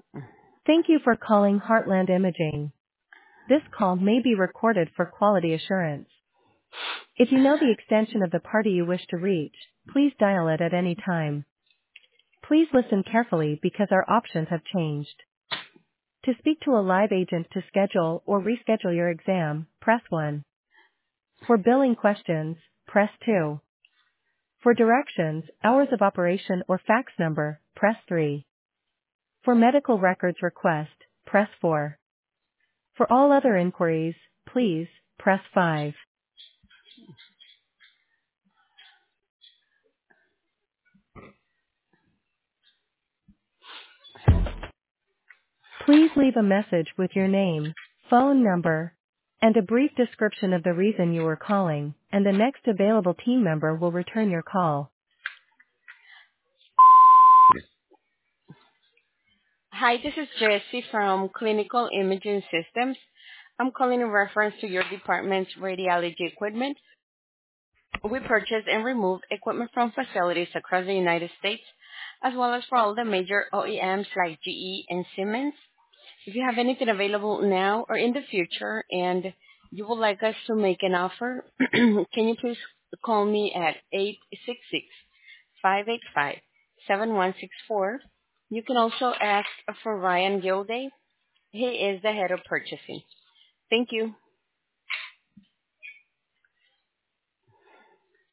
Thank you for calling Heartland Imaging. This call may be recorded for quality assurance. If you know the extension of the party you wish to reach, please dial it at any time. Please listen carefully because our options have changed. To speak to a live agent to schedule or reschedule your exam, press 1. For billing questions, press 2. For directions, hours of operation or fax number, press 3. For medical records request, press 4. For all other inquiries, please, press 5. Please leave a message with your name, phone number, and a brief description of the reason you are calling, and the next available team member will return your call. Hi, this is Jessie from Clinical Imaging Systems. I'm calling in reference to your department's radiology equipment. We purchase and remove equipment from facilities across the United States, as well as for all the major OEMs like GE and Siemens. If you have anything available now or in the future and you would like us to make an offer, can you please call me at 866-585-7164. You can also ask for Ryan Gilday. He is the head of purchasing. Thank you.